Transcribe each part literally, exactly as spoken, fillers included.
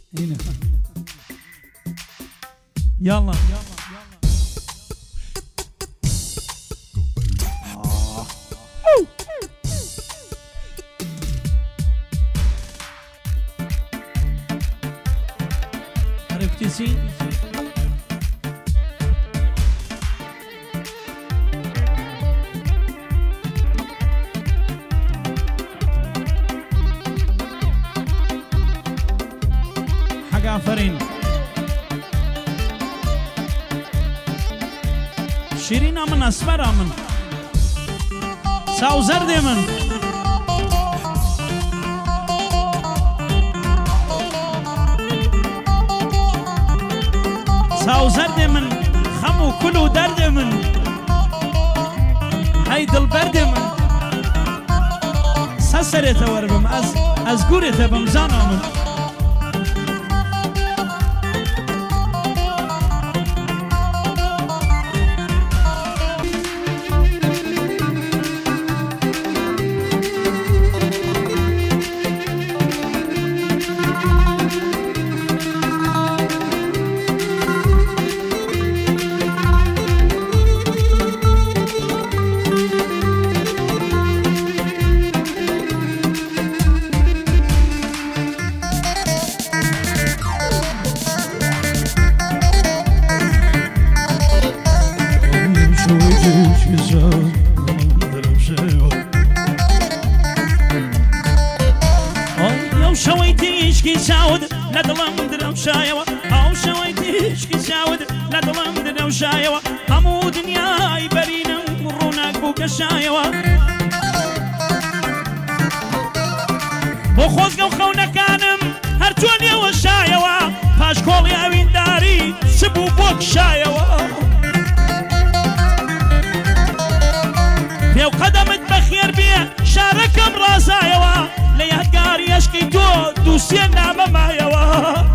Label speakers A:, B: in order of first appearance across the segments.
A: هنا يلا عرفتي آفرین شیرین من اسمر من ساو زرد من ساو زرد من خم و کل و درد من هی دل برد من سسرت وربم از از گورت بمزان من شايوة أو شويتيش كي ساود لا ظلم دنا شايوة أمو دنياي برينا مروناك بوك شايوة بو خوزقو خونا كانم هرتوني وشايوة فاش كولي اوين داري سبو بوك شايوة فيو قدمت بخير بيه شاركم راسايوة ليهدقاري يشكي تو دوسينا ممايوة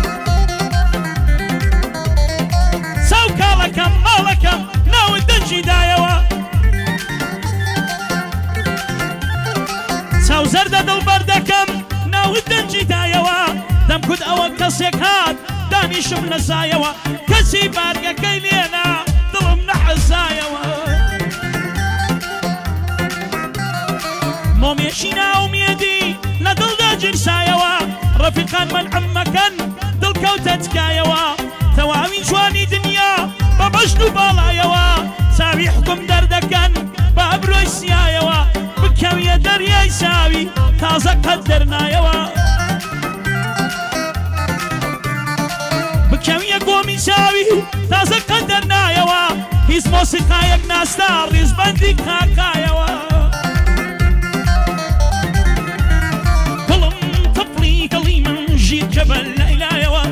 A: كم مالكم ناو الدنجي دايوا ساو زرد دل بردكم ناو الدنجي دايوا دم كد او كسيك هاد داني شم نسايوا كسي بارقا كيلينا ظلم نحسايوا موم يشينا وميدي لدل داجر سايوا رفيقان من عمكن دل كوتت كايوا ثواوين شواني دنيا بمجنو بالايوا ساوي حكم دردكن بابرو السيايوا بكوية دريا يساوي تازا قدرنايوا بكوية قوم يساوي تازا قدرنايوا هيز موسيقايك ناستار ريز بندي كاكايوا كلم طفلي كليما جيت جبل ليلايوا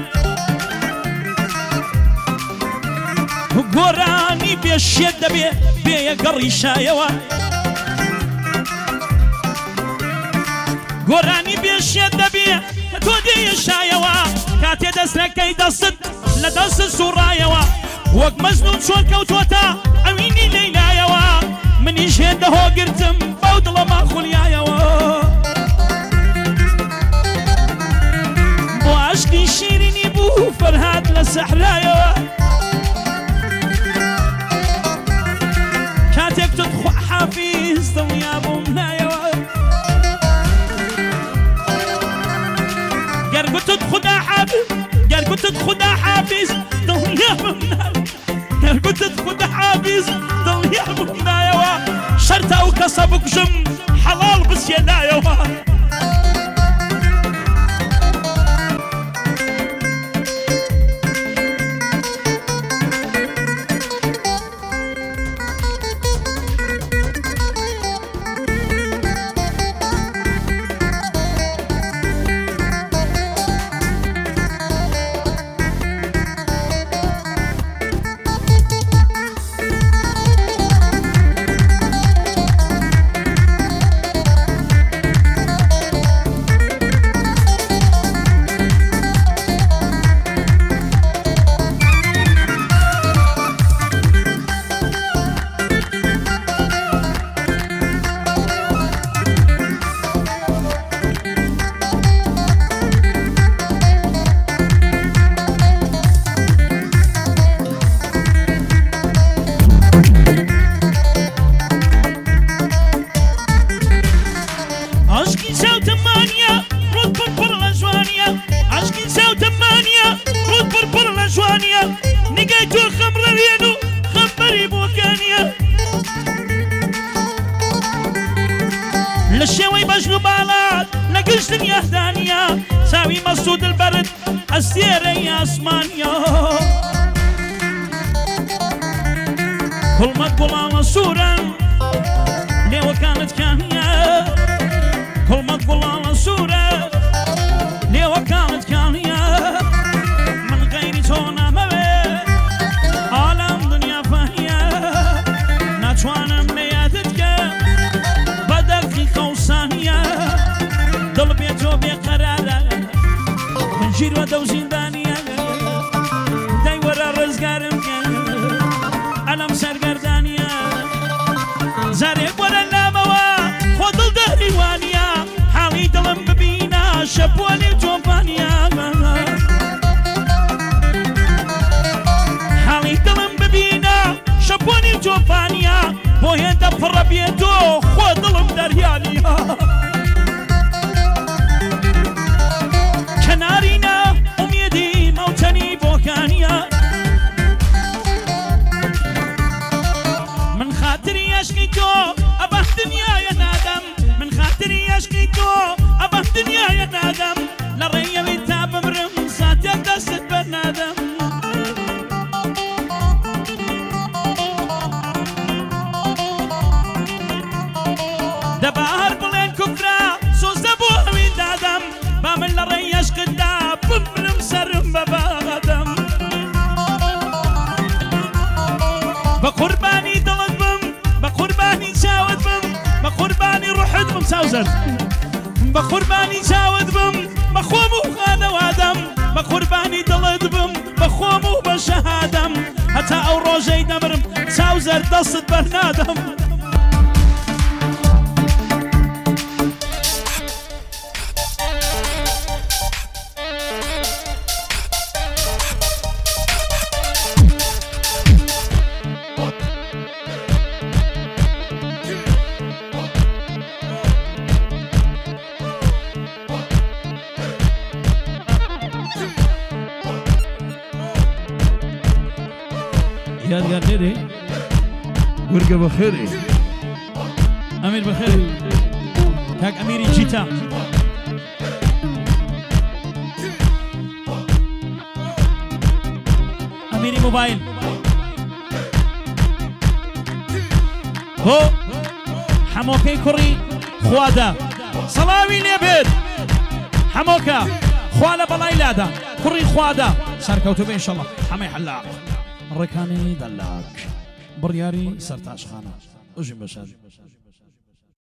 A: قراني بيشيد بي بي قري شايوا قراني بيشيد بي تودي شايوا كاتي دسلك كي دست لدست سورايوا وق مزنون شون كوتوتا اويني ليلايوا من يشهد هو قرتم بودل ما خليايوا بو عشقي شيريني بو فرهاد لسحرايوا كاتك تدخل حافيز ضويا بومنايوا قرقو تدخل حافيز قرقو تدخل حافيز ضويا بومنايوا قرقو تدخل حافيز ضويا بومنايوا شرطة وكسبك جم حلال بس ينايوا دنيا دانية ساوي مسود البرد السيرة يا اسمانيا كل ما تقول منصورا ليه كانت كانية كل ما تقول منصورة ليه كانت كانية من غير تونا ما بي عالم دنيا فانية ناتوانا ميادتك بدقيقة وثانية دل بيتو بقرارة من جير ودو زندانية داي ورا رزقارم ألم سرقردانية زارب ورا اللاموا خودل دهري وانيا حالي دلم ببينا شبوالي جوفانيا حالي دلم ببينا شبوالي جوفانيا بوهن دفر بيتو خودلم دريانيا كنارينا أميدي موتني بوكانيا من خاطري أشكيتو أبه دنيا يا نادم من خاطري أشكيتو أبه دنيا يا نادم لريا بيتاب مرم ساتيا دست بنادم دبار بلين كفرة سوزبو من دادم بامن لريا أشكدا بمرم سرم ببادم بقرباني دلت بم بقرباني شاود بم بقرباني روحت بم ساوزر بقرباني شاود بم بخومو خانة وادم بقرباني دلت بم بخومو بشهادم حتى او روجي دمرم ساوزر دست برنادم يا يا نيري ورقة بخيري أمير بخيري كاك أميري جيتا أميري موبايل هو حموكي كوري خوادا صلاوي ليبيد حموكا خوالا بلاي لادا كوري خوادا ساركوتو بي إن شاء الله حمي حلاق ڕێکانی دەلاک بڕیاری سەرتاشخانە ئەوژین بەشار